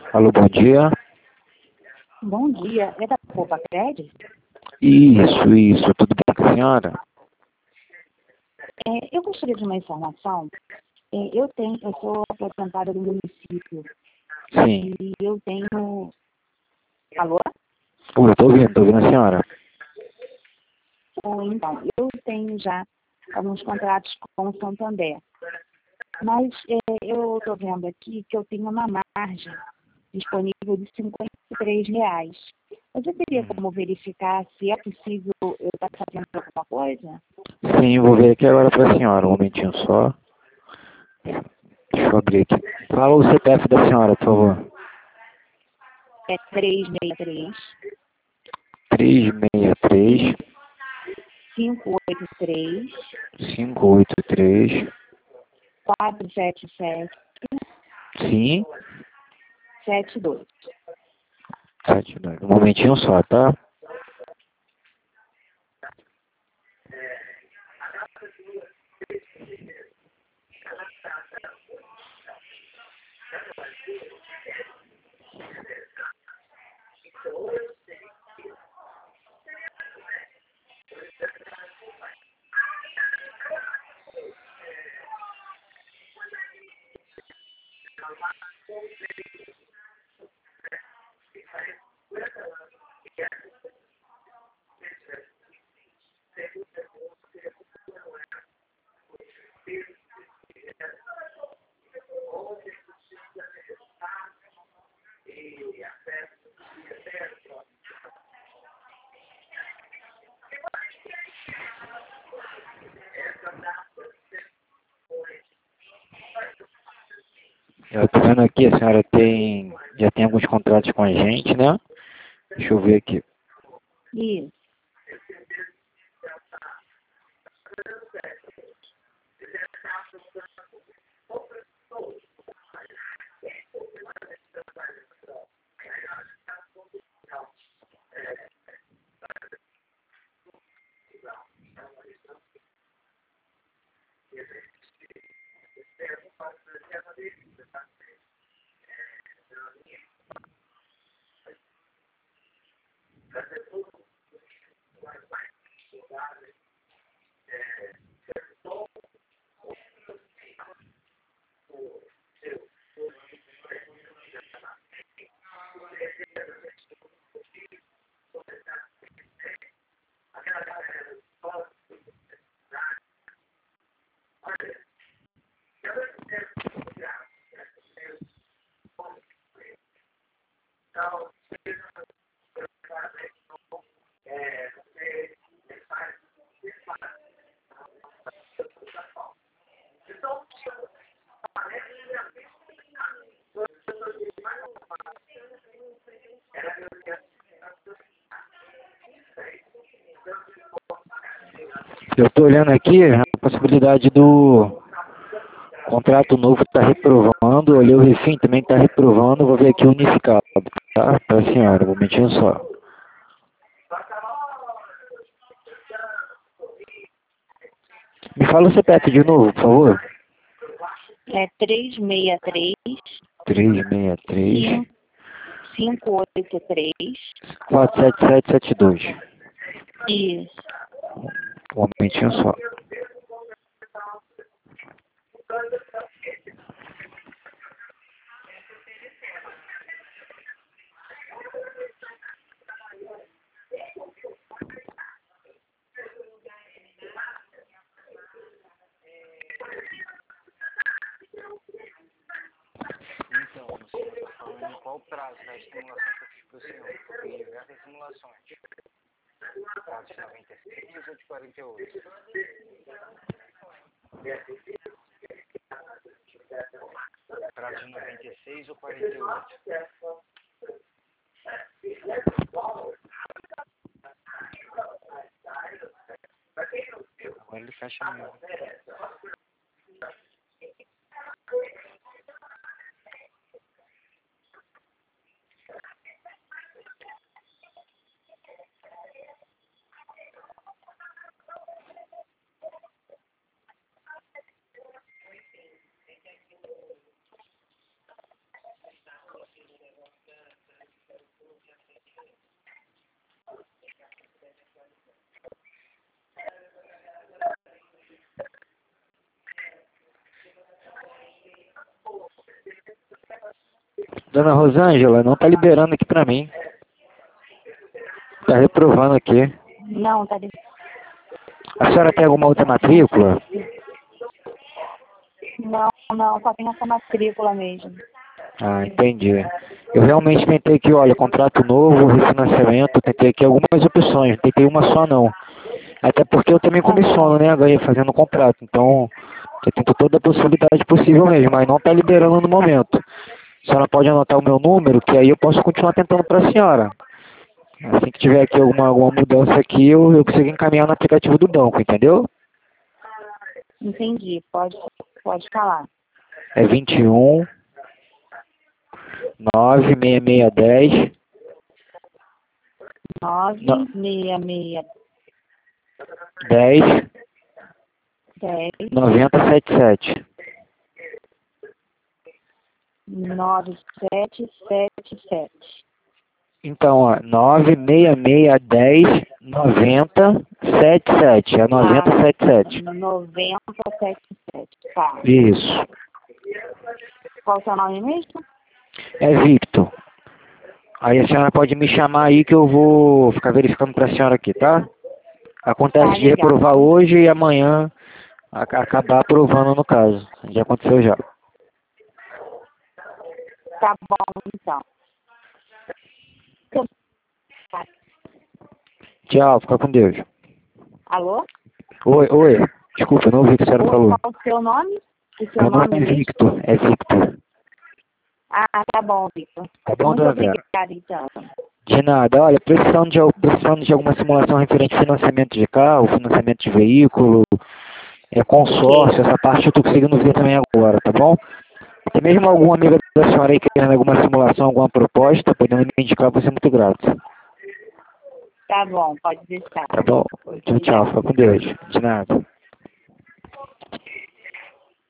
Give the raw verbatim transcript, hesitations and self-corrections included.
Alô, bom dia. Bom dia, é da Poupa Crédito? Isso, isso, tudo bem com a senhora? É, eu gostaria de uma informação. É, eu tenho, eu sou aposentada do município Sim. e eu tenho. Alô? Oi, eu tô ouvindo, tô ouvindo a senhora. Ou então, eu tenho já alguns contratos com o Santander. Mas é, eu estou vendo aqui que eu tenho uma margem disponível de cinquenta e três reais. Você teria Hum. como verificar se é possível eu estar fazendo alguma coisa? Sim, vou ver aqui agora pra senhora, um momentinho só. Deixa eu abrir aqui. Fala o C P F da senhora, por favor. É três seis três, três seis três, cinco oito três, cinco oito três, quatro sete sete, sim, sete dois. sete dois. Um momentinho só, tá? Eu tô vendo aqui, a senhora tem, já tem alguns contratos com a gente, né? Deixa eu ver aqui. Isso. Eu tô olhando aqui a possibilidade do contrato novo tá reprovando, olhei o refim também tá reprovando, vou ver aqui o unificado, tá? Pra senhora, um momentinho só. Me fala o C P F de novo, por favor. É três seis três, três seis três, cinco oito três. quatro sete sete sete dois. Isso. Um momentinho só. Então, você está falando em qual prazo da estimulação que eu fiz para o senhor? Eu fiz diversas simulações. Prazo de noventa e seis ou de quarenta e oito? Prazo de noventa e seis ou quarenta e oito? Agora ele fecha mesmo. Dona Rosângela, não tá liberando aqui pra mim. Tá reprovando aqui. Não, tá de... A senhora tem alguma outra matrícula? Não, não, só tem essa matrícula mesmo. Ah, entendi. Eu realmente tentei aqui, olha, contrato novo, refinanciamento, tentei aqui algumas opções, não tentei uma só não. Até porque eu também comissiono, né, ganhei fazendo contrato. Então, eu tento toda a possibilidade possível mesmo, mas não tá liberando no momento. A senhora pode anotar o meu número, que aí eu posso continuar tentando para a senhora. Assim que tiver aqui alguma, alguma mudança aqui, eu, eu consigo encaminhar no aplicativo do banco, entendeu? Entendi, pode, pode falar. É vinte e um, nove seis seis dez. nove seis seis dez, dez noventa setenta e sete. nove sete sete sete. Então, ó, nove seis seis dez, noventa setenta e sete. É noventa setenta e sete. noventa setenta e sete, tá. Isso. Qual o seu nome mesmo? É Victor. Aí a senhora pode me chamar aí que eu vou ficar verificando para a senhora aqui, tá? Acontece Tá, de legal. reprovar hoje e amanhã a- acabar aprovando no caso. Já aconteceu já. Tá bom, então. Tchau, fica com Deus. Alô? Oi, oi. Desculpa, não ouvi o que a senhora Oi, falou. qual o seu nome? O seu Meu nome nome é mesmo? Victor. É Victor. Ah, tá bom, Victor. Tá bom, Muito dona Vera? obrigada, então. De nada. Olha, precisando de, al- precisando de alguma simulação referente a financiamento de carro, financiamento de veículo, é, consórcio, essa parte eu tô conseguindo ver também agora, tá bom? Até mesmo alguma amiga da senhora aí querendo alguma simulação, alguma proposta, podendo me indicar, vou ser muito grato. Tá bom, pode deixar. Tá bom? Tchau, tchau. Fica com Deus. De nada.